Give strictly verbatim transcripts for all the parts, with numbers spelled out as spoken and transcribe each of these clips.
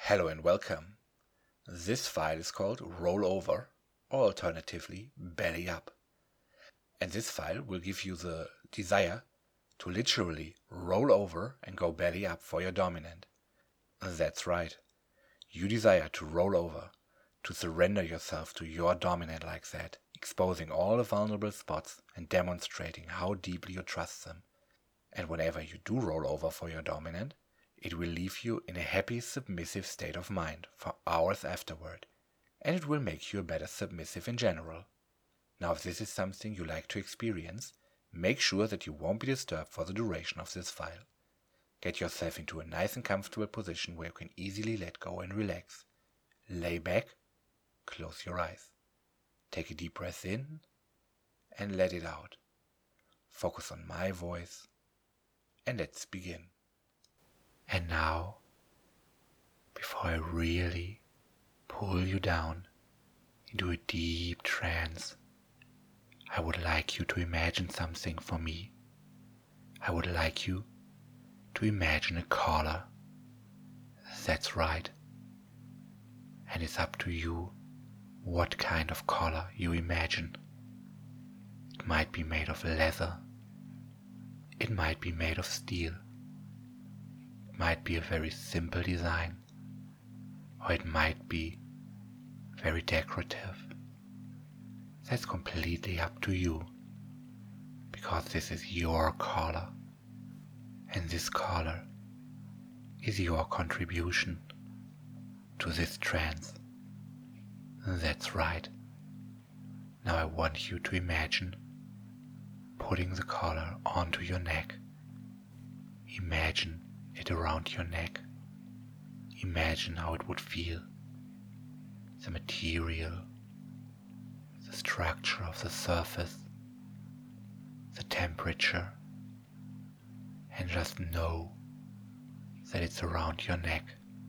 Hello and welcome. This file is called Roll Over, or alternatively Belly Up. And this file will give you the desire to literally roll over and go belly up for your dominant. That's right. You desire to roll over, to surrender yourself to your dominant like that, exposing all the vulnerable spots and demonstrating how deeply you trust them. And whenever you do roll over for your dominant, it will leave you in a happy, submissive state of mind for hours afterward, and it will make you a better submissive in general. Now, if this is something you like to experience, make sure that you won't be disturbed for the duration of this file. Get yourself into a nice and comfortable position where you can easily let go and relax. Lay back, close your eyes. Take a deep breath in and let it out. Focus on my voice, and let's begin. And now, before I really pull you down into a deep trance, I would like you to imagine something for me. I would like you to imagine a collar. That's right. And it's up to you what kind of collar you imagine. It might be made of leather. It might be made of steel. It might be a very simple design, or it might be very decorative. That's completely up to you, because this is your collar, and this collar is your contribution to this trance. That's right. Now I want you to imagine putting the collar onto your neck. Imagine it around your neck. Imagine how it would feel. The material, the structure of the surface, the temperature, and just know that it's around your neck.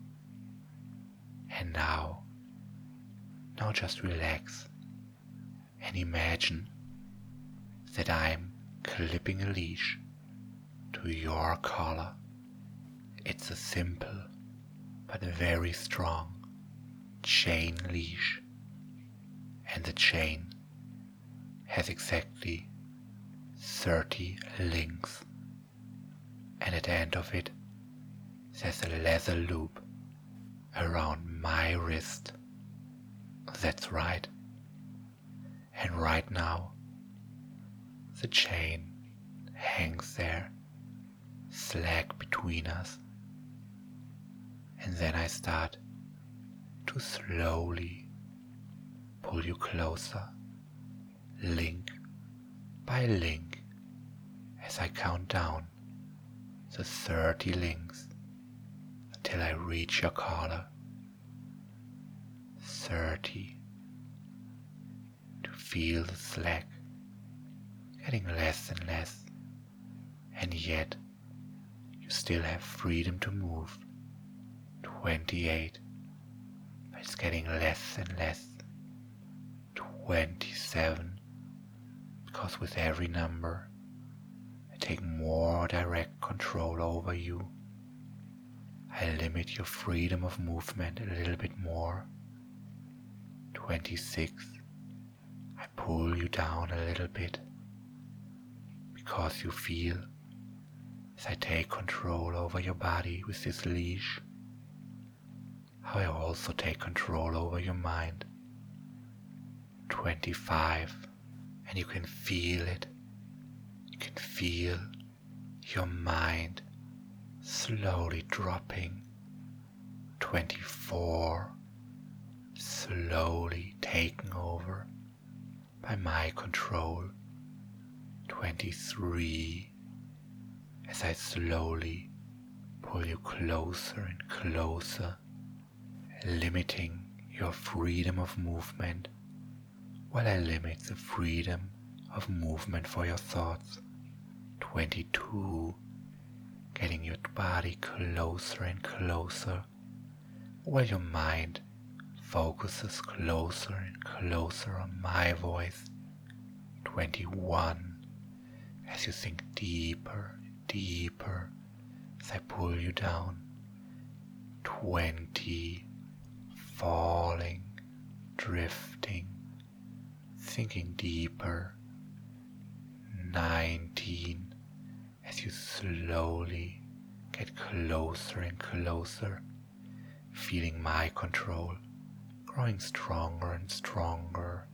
And now, now just relax and imagine that I'm clipping a leash to your collar. It's a simple but very strong chain leash, and the chain has exactly thirty links, and at the end of it there's a leather loop around my wrist. That's right. And right now the chain hangs there, slack between us. And then I start to slowly pull you closer, link by link, as I count down the thirty links until I reach your collar. Thirty. To feel the slack getting less and less, and yet you still have freedom to move. Twenty-eight, but it's getting less and less. Twenty-seven, because with every number I take more direct control over you. I limit your freedom of movement a little bit more. Twenty-six, I pull you down a little bit, because you feel as I take control over your body with this leash, how I also take control over your mind. Twenty-five, and you can feel it. You can feel your mind slowly dropping. Twenty-four, slowly taken over by my control. Twenty-three, as I slowly pull you closer and closer, limiting your freedom of movement while I limit the freedom of movement for your thoughts. Twenty-two, getting your body closer and closer while your mind focuses closer and closer on my voice. Twenty-one, as you sink deeper and deeper as I pull you down. twenty, falling, drifting, sinking deeper. nineteen, as you slowly get closer and closer, feeling my control growing stronger and stronger.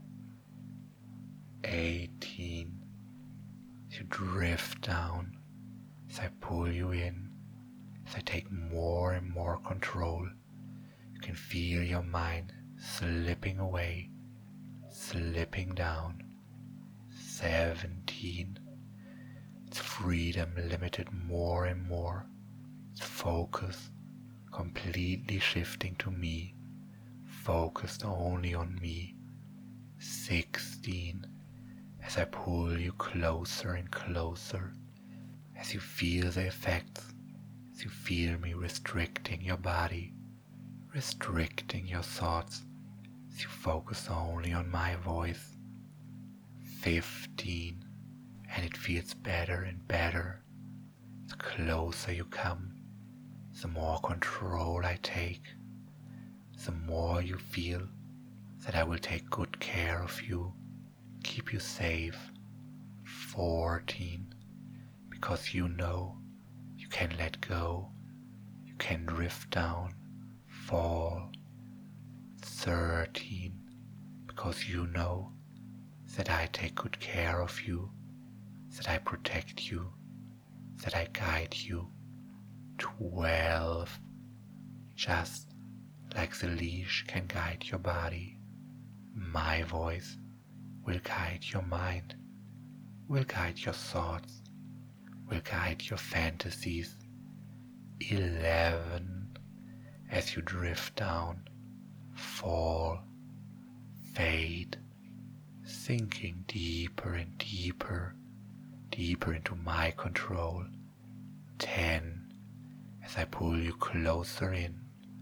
eighteen, as you drift down, as I pull you in, as I take more and more control. You can feel your mind slipping away, slipping down. seventeen, its freedom limited more and more, its focus completely shifting to me, focused only on me. sixteen, as I pull you closer and closer, as you feel the effects, as you feel me restricting your body, restricting your thoughts, as you focus only on my voice. fifteen, and it feels better and better. The closer you come, the more control I take, the more you feel that I will take good care of you, keep you safe. fourteen, because you know you can let go, you can drift down, fall. thirteen, because you know that I take good care of you, that I protect you, that I guide you. twelve, just like the leash can guide your body, my voice will guide your mind, will guide your thoughts, will guide your fantasies. eleven, as you drift down, fall, fade, sinking deeper and deeper, deeper into my control. ten, as I pull you closer in.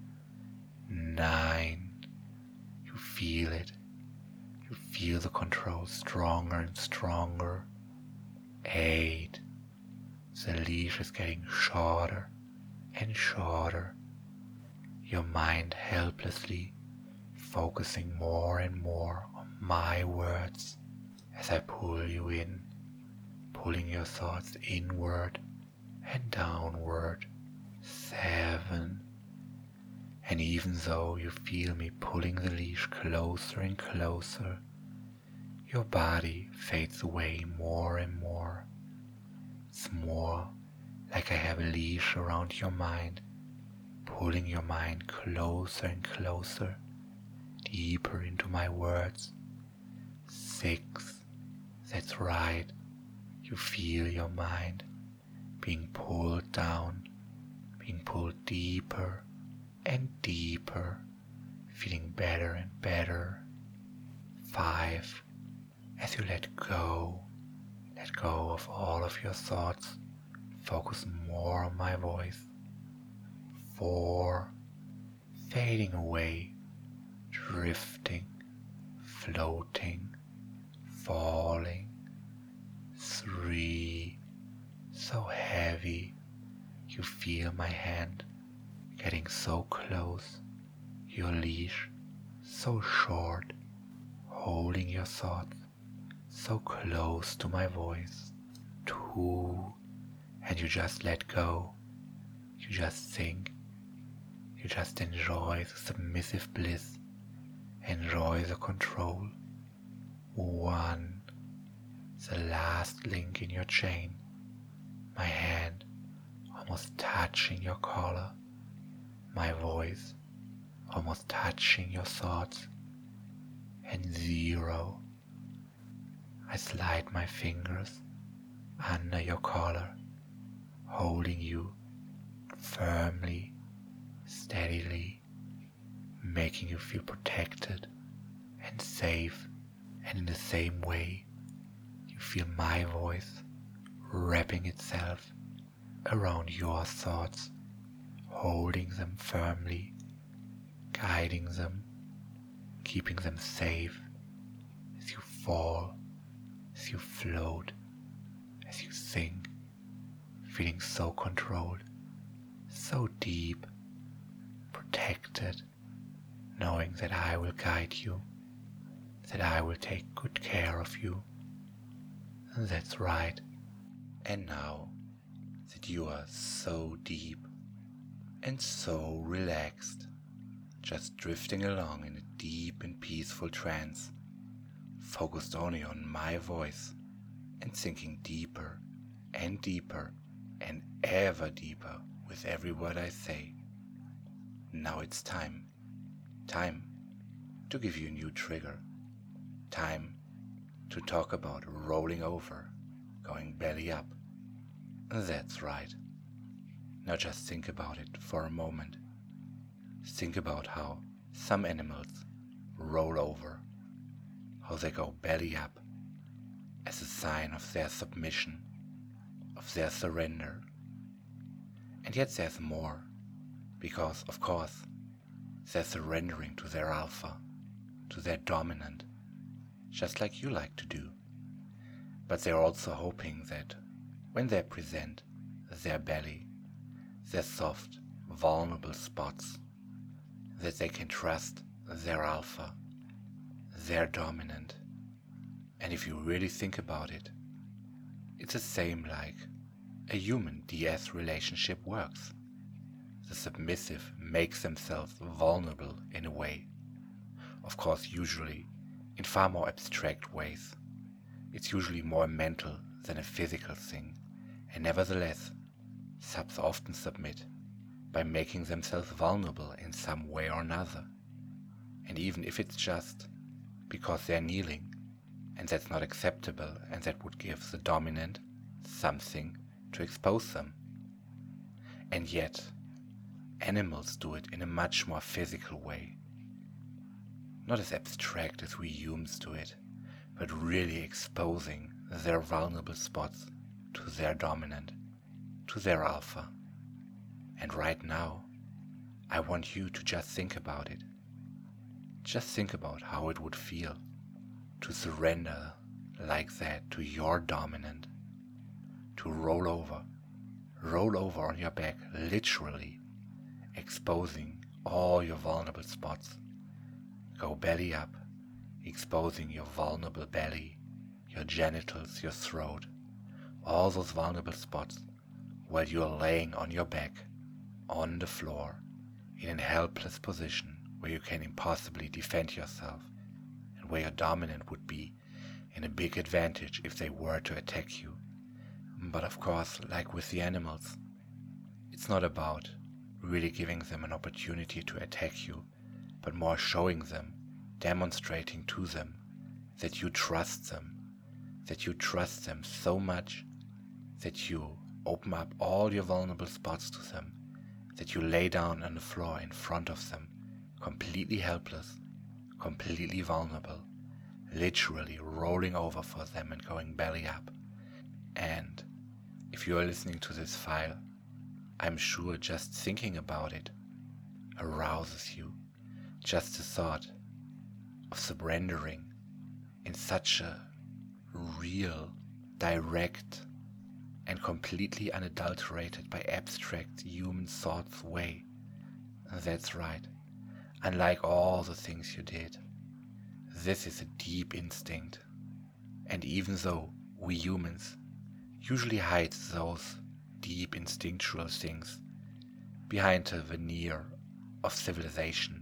nine, you feel it. You feel the control stronger and stronger. eight, the leash is getting shorter and shorter. Your mind helplessly focusing more and more on my words as I pull you in, pulling your thoughts inward and downward. seven, and even though you feel me pulling the leash closer and closer, your body fades away more and more. It's more like I have a leash around your mind, pulling your mind closer and closer, deeper into my words. Six, that's right, you feel your mind being pulled down, being pulled deeper and deeper, feeling better and better. Five, as you let go, let go of all of your thoughts, focus more on my voice. Four, fading away, drifting, floating, falling. Three, so heavy, you feel my hand getting so close, your leash so short, holding your thoughts so close to my voice. Two, and you just let go, you just think, you just enjoy the submissive bliss, enjoy the control. One, the last link in your chain, my hand almost touching your collar, my voice almost touching your thoughts. And zero, I slide my fingers under your collar, holding you firmly, steadily, making you feel protected and safe. And in the same way, you feel my voice wrapping itself around your thoughts, holding them firmly, guiding them, keeping them safe as you fall, as you float, as you sink, feeling so controlled, so deep, protected, knowing that I will guide you, that I will take good care of you. That's right. And now that you are so deep and so relaxed, just drifting along in a deep and peaceful trance, focused only on my voice and sinking deeper and deeper and ever deeper with every word I say. Now it's time, time to give you a new trigger, time to talk about rolling over, going belly up. That's right. Now just think about it for a moment. Think about how some animals roll over, how they go belly up as a sign of their submission, of their surrender. And yet there's more, because of course they're surrendering to their alpha, to their dominant, just like you like to do. But they're also hoping that when they present their belly, their soft, vulnerable spots, that they can trust their alpha, their dominant. And if you really think about it, it's the same like a human D S relationship works. The submissive makes themselves vulnerable in a way. Of course, usually in far more abstract ways. It's usually more mental than a physical thing, and nevertheless, subs often submit by making themselves vulnerable in some way or another. And even if it's just because they're kneeling, and that's not acceptable, and that would give the dominant something to expose them. And yet, animals do it in a much more physical way. Not as abstract as we humans do it, but really exposing their vulnerable spots to their dominant, to their alpha. And right now, I want you to just think about it. Just think about how it would feel to surrender like that to your dominant, to roll over, roll over on your back, literally exposing all your vulnerable spots. Go belly up, exposing your vulnerable belly, your genitals, your throat, all those vulnerable spots while you are laying on your back, on the floor, in a helpless position where you can impossibly defend yourself, and where your dominant would be in a big advantage if they were to attack you. But of course, like with the animals, it's not about really giving them an opportunity to attack you, but more showing them, demonstrating to them that you trust them, that you trust them so much that you open up all your vulnerable spots to them, that you lay down on the floor in front of them, completely helpless, completely vulnerable, literally rolling over for them and going belly up. And if you are listening to this file, I'm sure just thinking about it arouses you. Just the thought of surrendering in such a real, direct, and completely unadulterated by abstract human thoughts way. That's right. Unlike all the things you did, this is a deep instinct. And even though we humans usually hide those deep instinctual things behind a veneer of civilization,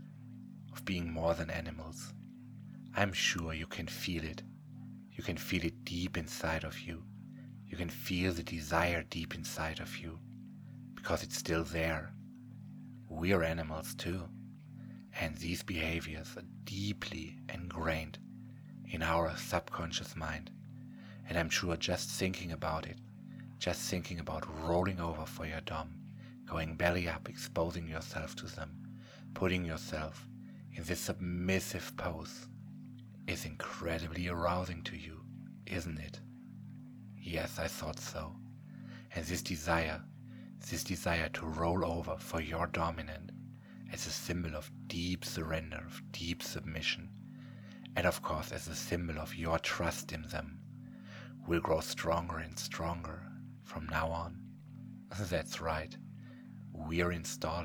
of being more than animals, I'm sure you can feel it. You can feel it deep inside of you. You can feel the desire deep inside of you, because it's still there. We're animals too, and these behaviors are deeply ingrained in our subconscious mind. And I'm sure just thinking about it, just thinking about rolling over for your dom, going belly up, exposing yourself to them, putting yourself in this submissive pose, is incredibly arousing to you, isn't it? Yes, I thought so. And this desire, this desire to roll over for your dominant as a symbol of deep surrender, of deep submission, and of course as a symbol of your trust in them, will grow stronger and stronger from now on. That's right. We're installing a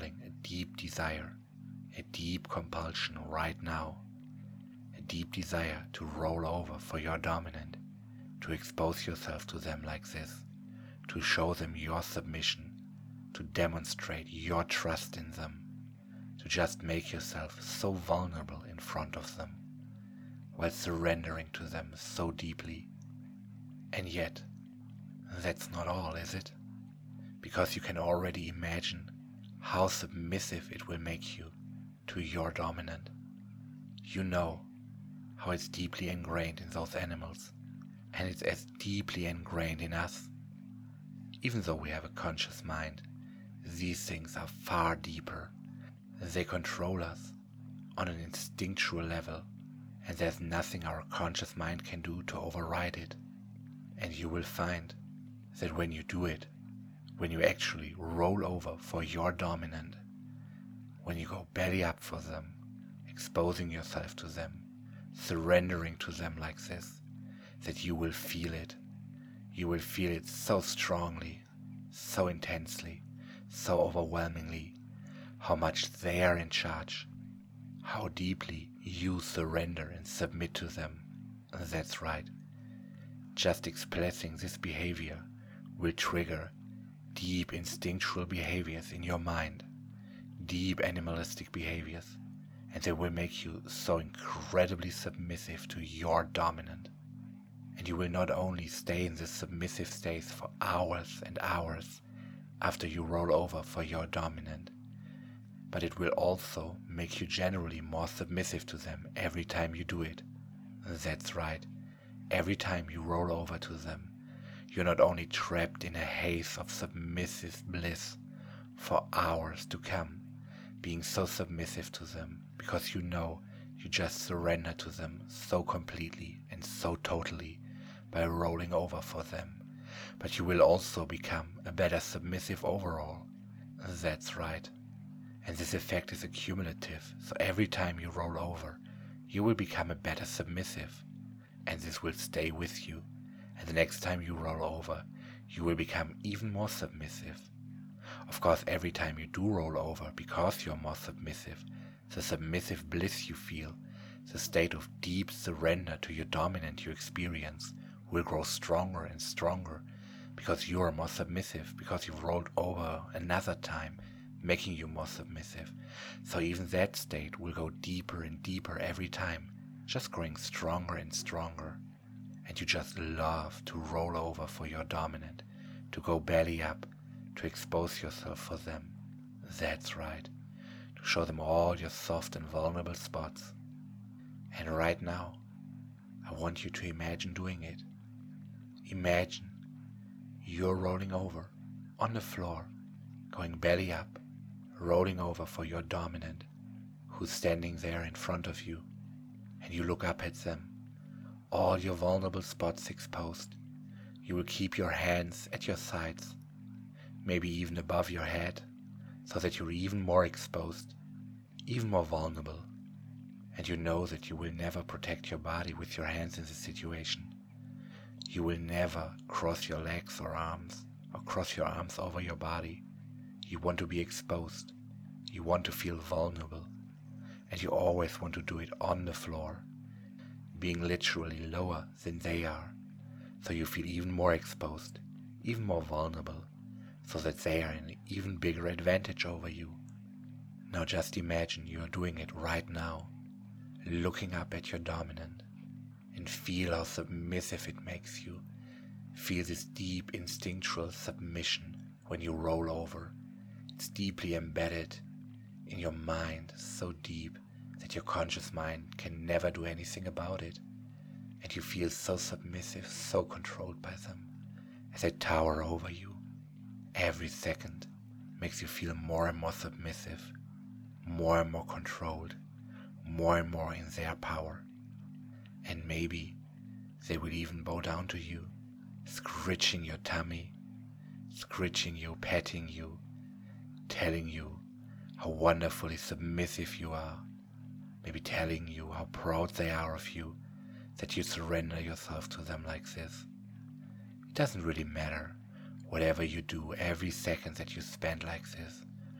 deep desire, a deep compulsion right now, a deep desire to roll over for your dominant, to expose yourself to them like this, to show them your submission, to demonstrate your trust in them, to just make yourself so vulnerable in front of them, while surrendering to them so deeply. And yet, that's not all, is it? Because you can already imagine how submissive it will make you to your dominant. You know how it's deeply ingrained in those animals, and it's as deeply ingrained in us. Even though we have a conscious mind, these things are far deeper. They control us on an instinctual level, and there's nothing our conscious mind can do to override it. And you will find that when you do it, when you actually roll over for your dominant, when you go belly up for them, exposing yourself to them, surrendering to them like this, that you will feel it. You will feel it so strongly, so intensely, so overwhelmingly, how much they are in charge, how deeply you surrender and submit to them. That's right. Just expressing this behavior will trigger deep instinctual behaviors in your mind, deep animalistic behaviors, and they will make you so incredibly submissive to your dominant. And you will not only stay in this submissive state for hours and hours after you roll over for your dominant, but it will also make you generally more submissive to them every time you do it. That's right. Every time you roll over to them, you're not only trapped in a haze of submissive bliss for hours to come, being so submissive to them because you know you just surrender to them so completely and so totally by rolling over for them, but you will also become a better submissive overall. That's right. And this effect is accumulative, so every time you roll over, you will become a better submissive, and this will stay with you, and the next time you roll over, you will become even more submissive. Of course, every time you do roll over, because you're more submissive, the submissive bliss you feel, the state of deep surrender to your dominant you experience, will grow stronger and stronger, because you are more submissive, because you've rolled over another time, making you more submissive. So even that state will go deeper and deeper every time, just growing stronger and stronger. And you just love to roll over for your dominant, to go belly up, to expose yourself for them. That's right, to show them all your soft and vulnerable spots. And right now, I want you to imagine doing it. Imagine you're rolling over on the floor, going belly up, rolling over for your dominant, who's standing there in front of you, and you look up at them, all your vulnerable spots exposed. You will keep your hands at your sides, maybe even above your head, so that you're even more exposed, even more vulnerable, and you know that you will never protect your body with your hands in this situation. You will never cross your legs or arms, or cross your arms over your body. You want to be exposed, you want to feel vulnerable, and you always want to do it on the floor, being literally lower than they are, so you feel even more exposed, even more vulnerable, so that they are an even bigger advantage over you. Now just imagine you are doing it right now, looking up at your dominant, and feel how submissive it makes you. Feel this deep instinctual submission when you roll over. It's deeply embedded in your mind, so deep that your conscious mind can never do anything about it. And you feel so submissive, so controlled by them, as they tower over you. Every second makes you feel more and more submissive, more and more controlled, more and more in their power. And maybe they will even bow down to you, scritching your tummy, scritching you, petting you, telling you how wonderfully submissive you are, maybe telling you how proud they are of you, that you surrender yourself to them like this. It doesn't really matter whatever you do every second that you spend like this,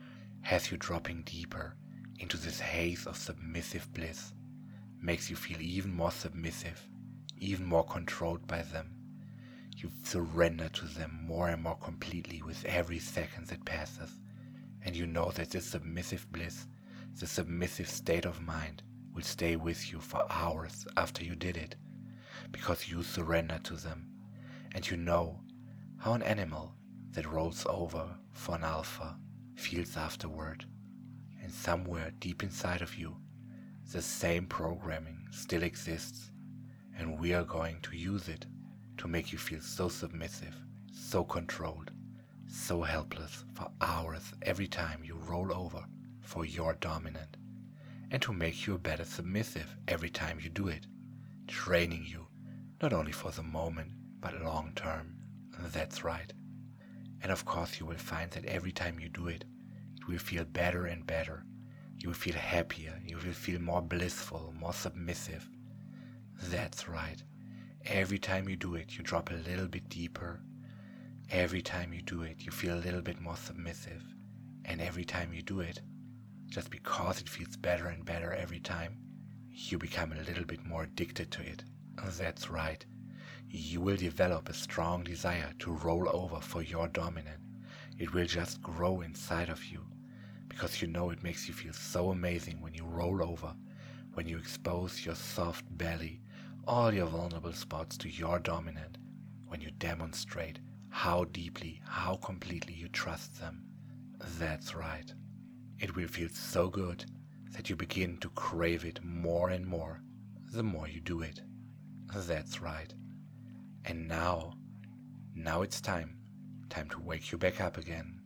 has you dropping deeper into this haze of submissive bliss, makes you feel even more submissive, even more controlled by them. You surrender to them more and more completely with every second that passes, and you know that this submissive bliss, this submissive state of mind, will stay with you for hours after you did it, because you surrender to them, and you know how an animal that rolls over for an alpha feels afterward. And somewhere deep inside of you, the same programming still exists, and we are going to use it to make you feel so submissive, so controlled, so helpless for hours every time you roll over for your dominant, and to make you a better submissive every time you do it, training you not only for the moment but long term. That's right. And of course you will find that every time you do it, it will feel better and better. You will feel happier, you will feel more blissful, more submissive. That's right. Every time you do it, you drop a little bit deeper. Every time you do it, you feel a little bit more submissive. And every time you do it, just because it feels better and better every time, you become a little bit more addicted to it. That's right. You will develop a strong desire to roll over for your dominant. It will just grow inside of you, because you know it makes you feel so amazing when you roll over, when you expose your soft belly, all your vulnerable spots to your dominant, when you demonstrate how deeply, how completely you trust them. That's right. It will feel so good that you begin to crave it more and more the more you do it. That's right. And now, now it's time, time to wake you back up again.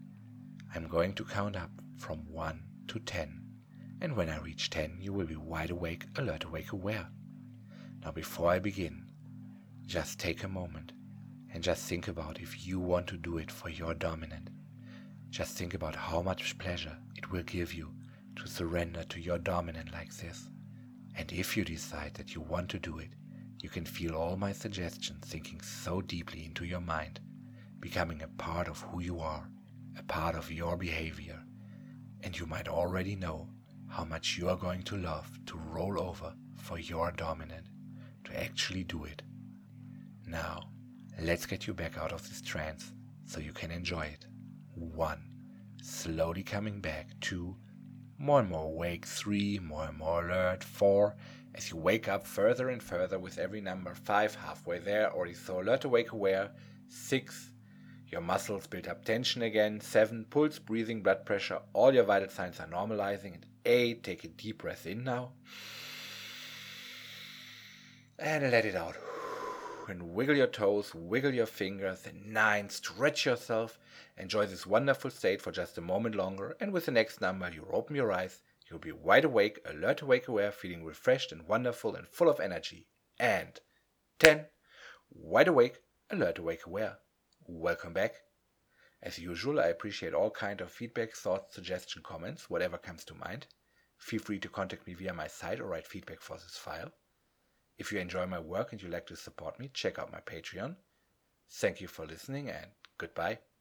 I'm going to count up from one to ten, and when I reach ten, you will be wide awake, alert, awake, aware. Now before I begin, just take a moment and just think about if you want to do it for your dominant. Just think about how much pleasure it will give you to surrender to your dominant like this. And if you decide that you want to do it, you can feel all my suggestions sinking so deeply into your mind, becoming a part of who you are, a part of your behavior. And you might already know how much you are going to love to roll over for your dominant, to actually do it. Now, let's get you back out of this trance so you can enjoy it. One, slowly coming back. Two, more and more awake. Three, more and more alert. Four, as you wake up further and further with every number. Five, halfway there, already so alert, awake, aware. Six, your muscles build up tension again. Seven, pulse, breathing, blood pressure, all your vital signs are normalizing. And eight, take a deep breath in now. And let it out. And wiggle your toes, wiggle your fingers. And nine, stretch yourself. Enjoy this wonderful state for just a moment longer. And with the next number, you open your eyes. You'll be wide awake, alert, awake, aware, feeling refreshed and wonderful and full of energy. And ten, wide awake, alert, awake, aware. Welcome back. As usual, I appreciate all kind of feedback, thoughts, suggestions, comments, whatever comes to mind. Feel free to contact me via my site or write feedback for this file. If you enjoy my work and you'd like to support me, check out my Patreon. Thank you for listening and goodbye.